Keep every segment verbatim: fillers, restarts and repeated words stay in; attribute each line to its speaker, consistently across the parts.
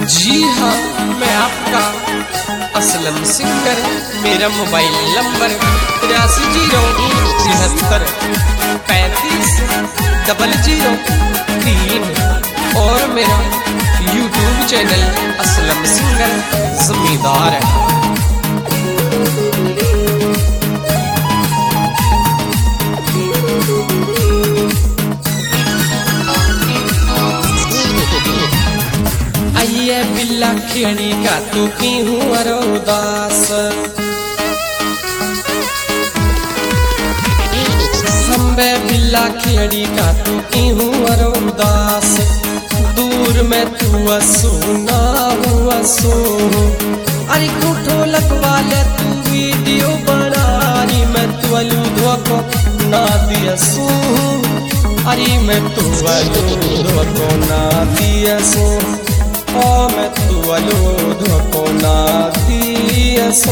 Speaker 1: जी हाँ, मैं आपका असलम सिंगर। मेरा मोबाइल नंबर तिरासी जीरो तिहत्तर पैंतीस डबल जीरो तीन और मेरा YouTube channel Aslam singer Zamindar है। आइए बिल्ला खेड़ी का तू की हूँ अरोदास, हम्बे बिल्ला खेड़ी का तू की हूँ अरोदास। दूर में तू असू ना हूँ असू, अरे कोठो लगवा ले तू वीडियो बना रही, मैं तू अलू धोको ना दियसू, अरे मैं तू अलू धोको ना दियसू, ओ मैं तू अलू धोको ना दियसू।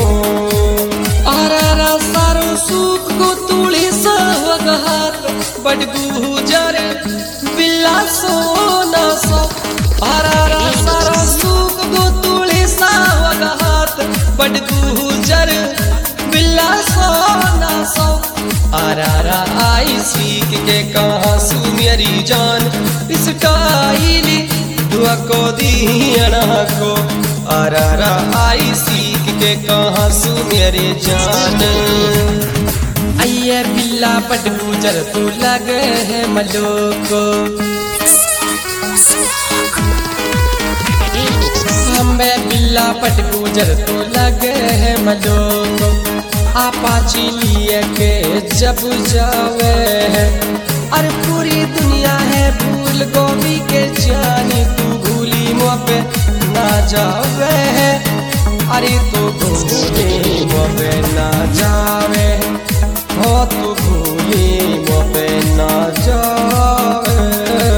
Speaker 1: आरा सारो सूख को तुली सवगहात बडगू जरे बिल्ला सोना सो, आरा सारो सूख को तुली सवगहात बडगू जरे बिल्ला सोना सो। आरा आई सीख के कहाँ सू मेरी जान इसटाइली दुआ को दियना को, आरा आई सीख के कहाँ सू मेरे जान। आइए बिल्ला पट गुजर तू लगे है मलोको, हमें बिल्ला पट गुजर तू लगे है मलोको। आपाची लिए के जब जावे है, अरे पूरी दुनिया है फूल गोभी के जानी, तू भूली मुँह पे ना जावे है, अरे तू भूली मुँह पे ना जावे, हो तू भूली मुँह पे ना जावे।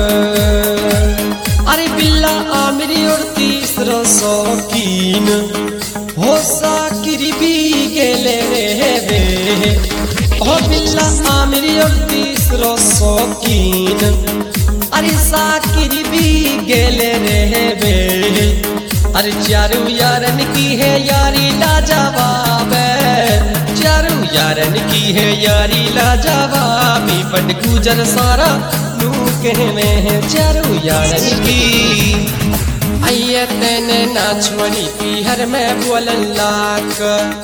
Speaker 1: अरे बिल्ला आमिरी और तीसरा शौकीन हो साकिरी भी गेले वे, ओ बिल्ला आमिरी और तीसरो शौकीन, अरे साकिरी भी गेले रे बे। अरे चारू यारन की है यारी लाजवाब, चारू यारन की है यारी लाजवाब, पट गुजर सारा नू कह में है चारू यारन की। आइए तेने ना छोड़ी पीहर में बोलन लाक,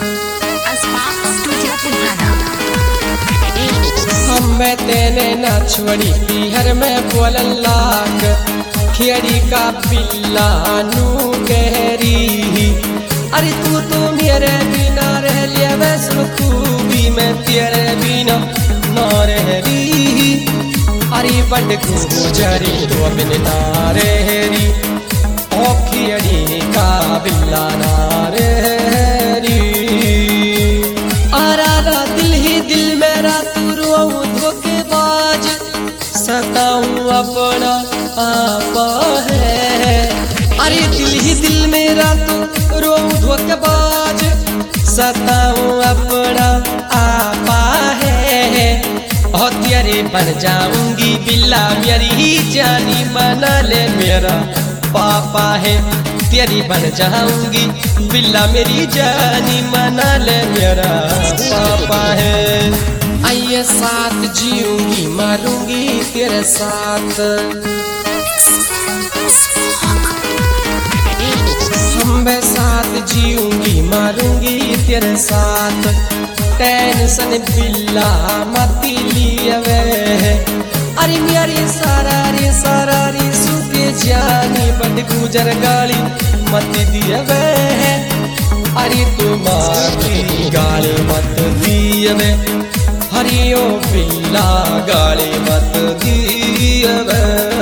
Speaker 1: हमें तेने ना छोड़ी पीहर में बोलन लाक। खेड़ी का बिल्ला नू गहरी, अरे तू तो मेरे बिना रह लिया वैसे तू भी मैं तेरे बिना ना रह रही, अरे बड़ गुजरी तो बिन ना रही, ओ खेड़ी का बिल्ला ना रही। आरा दिल ही दिल मेरा तू रो धोखेबाज, सताऊं अपना आपा है, अरे दिल ही दिल मेरा तो रो धोखेबाज, सताऊं अपना आपा है। और तेरे बन जाऊंगी बिल्ला मेरी जानी, मना ले मेरा पापा है, तेरी बन जाऊंगी बिल्ला मेरी जानी, मना ले मेरा पापा है। आइए साथ जीऊंगी मारूंगी तेरे साथ, हमें साथ जीऊंगी मारूंगी तेरे साथ। टेंशन बिल्ला मत लिए वे, अरे मेरी सारा रे सारा रे सुखे जानी, बड़ गुजर गाली मत दिए वे, अरे तुम्हारी गाली मत दिए वे, हरियो बिल्ला गाली मत दिए वे।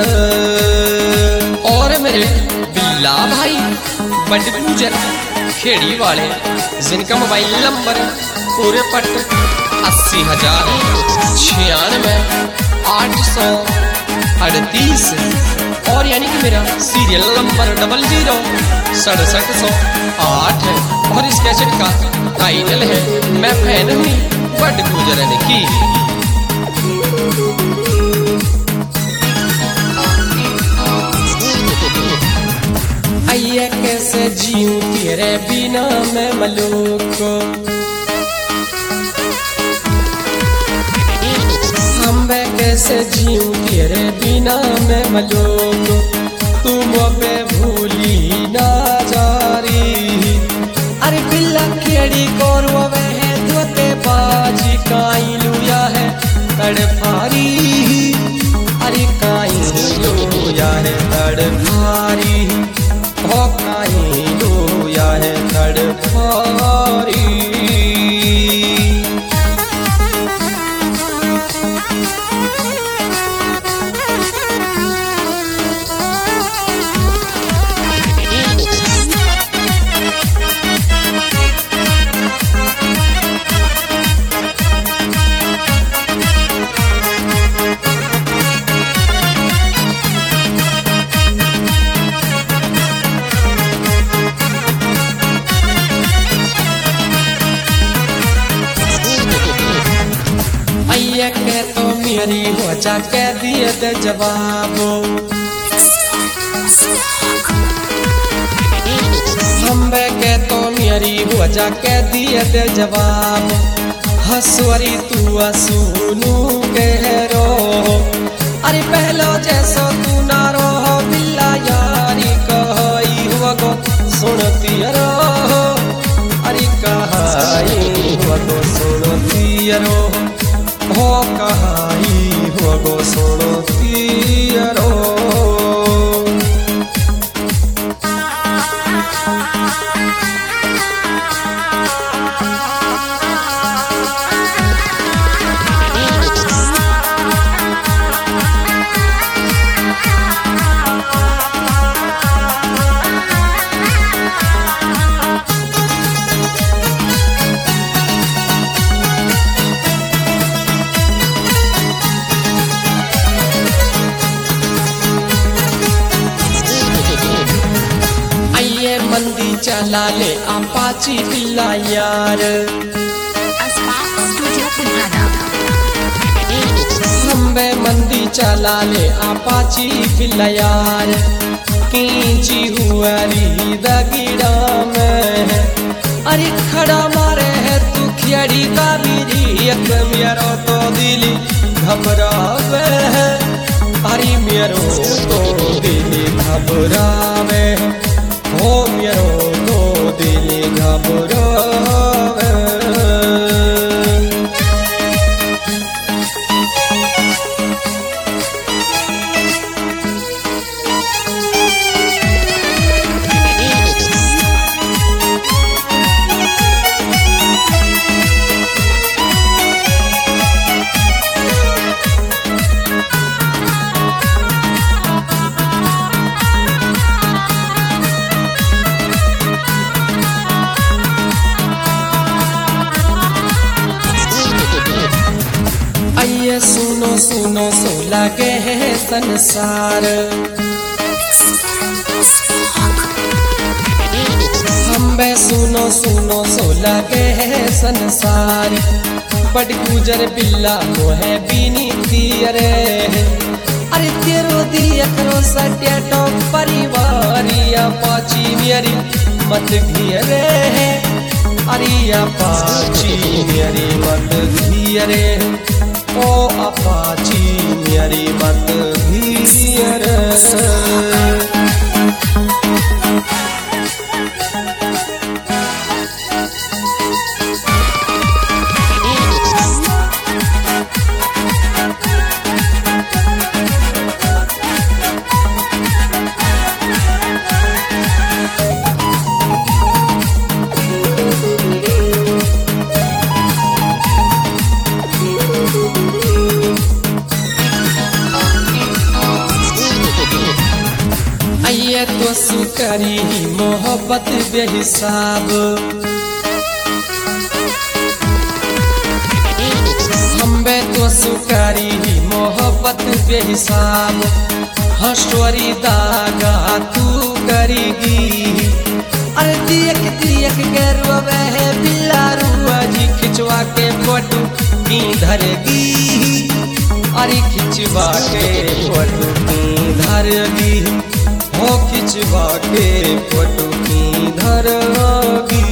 Speaker 1: और मेरे बिल्ला भाई बड़ गुजर खेड़ी वाले, जिनका मोबाइल नंबर पूरे पट अस्सी हजार छियानवे आठ सौ अड़तीस, और यानी कि मेरा सीरियल नंबर डबल जीरो सड़सठ सौ आठ है, और इस कैसेट का टाइटल है मैं फैन हुई बड़ गुजरन की। मलोक हम कैसे जीऊं तेरे बिना मैं मलोक तुम पे भूली ना जारी अरे बिल्ला केड़ी कौन वह दोते बाजी काई लुया है तड़फारी अरे काई लुया है तड़फारी हो काई लुया है तड़फारी के तो मेरी हो जा के दिए दे जवाब हम के तो मेरी हो जा के दिए दे जवाब हसवरी तू सुनू गहरो अरे पहलो जैसो तू ना रो बिल्ला यारी कही हो गो सुनती रो अरे कहाई हो गो सुनती रो हो कहाई हो गो सुनो तियरो मंदी चला ले अपाची बिल्ला यार हम्बे मंदी चला ले अपाची बिल्ला यार कींची हुआरी दगिड़ा में अरे खड़ा मारे है तू खियाड़ी का मेरी एक मेरा तो दिल घबरावे है अरे मेरो तो दिल घबरावे हो मेरो तो दिल घबरावे आइए सुनो सुनो सो लगे है संसार हम्बे सुनो सुनो सो लगे है संसार बड़ गुजर बिल्ला वो है बीनी तियरे अरे तेरो दिल करो सट्या तो परिवारिया पाची मेरी मत घियरे अरिया पाची मेरी मत घियरे ओ अपाची मेरी मत घियरे तो सुकरी मोहब्बत बेहिसाब हम्बे तो सुकरी मोहब्बत बेहिसाब हंसवरी दागा तू करेगी अरे देख देख के रोवे है बिल्ला रुआ जी खिंचवा के फोटो की धरेगी अरे खिंचवा के फोटो की धरेगी हो खिंचवा के फोटो की धरेगी।